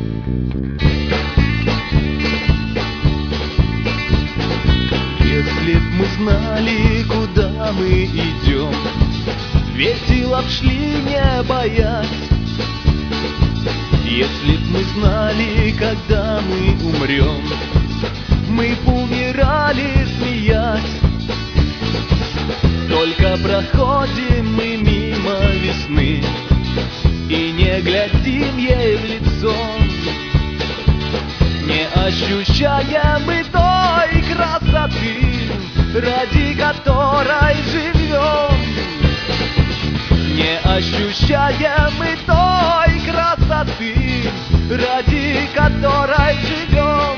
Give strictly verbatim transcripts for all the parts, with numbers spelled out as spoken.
Если б мы знали, куда мы идем, весело б шли, не боясь. Если б мы знали, когда мы умрем, мы б умирали, смеясь. Только проходим мы мимо весны и не глядим ей в лицо, не ощущаем мы той красоты, ради которой живем. Не ощущаем мы той красоты, ради которой живем.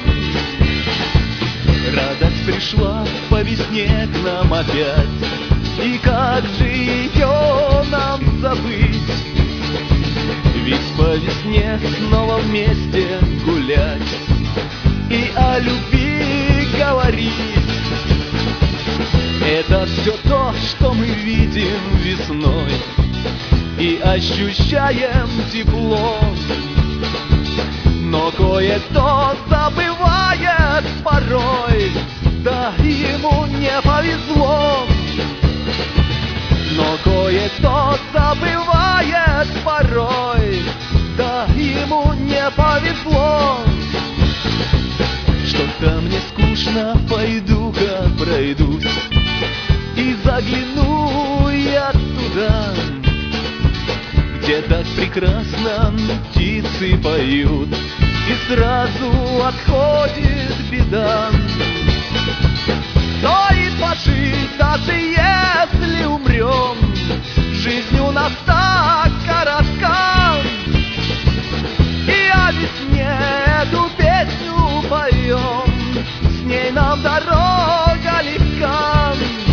Радость пришла по весне к нам опять, и как же ее нам забыть? Ведь по весне снова вместе гулять и о любви говорить. Это все то, что мы видим весной и ощущаем тепло. Но кое-кто забывает порой, да ему не повезло. Но кое-кто забывает порой, да ему не повезло. Что-то мне скучно, пойду-ка пройдусь и загляну я туда, где так прекрасно птицы поют, и сразу отходит беда. Стоит пожить, даже если умрем, жизнь у нас так коротка. И о весне эту песню поем, с ней нам дорога легка.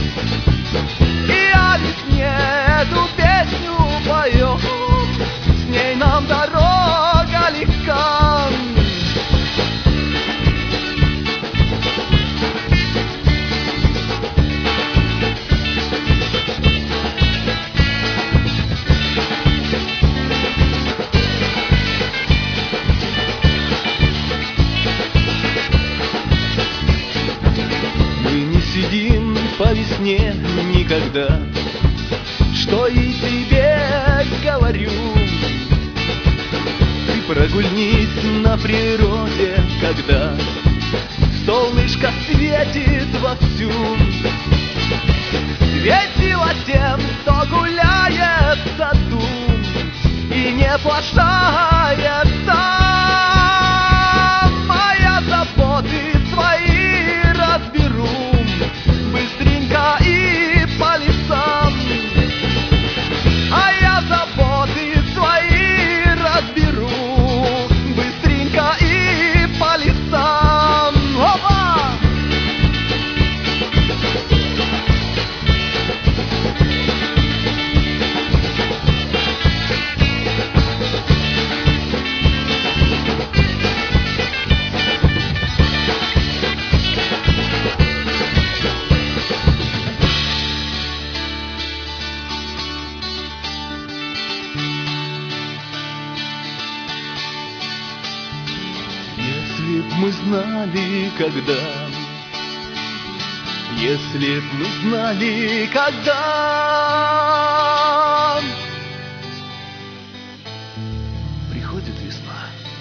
И о весне эту песню поем, с ней нам дорога легка. Сидим по весне никогда, что и тебе говорю. Ты прогульнись на природе, когда солнышко светит вовсю. Весело тем, кто гуляет в саду и не плашает там. Моя заботы свои разберу быстренько и по лесам. А я заботы свои разберу быстренько и по лесам. Опа! Если б мы знали, когда, если б мы знали, когда приходит весна.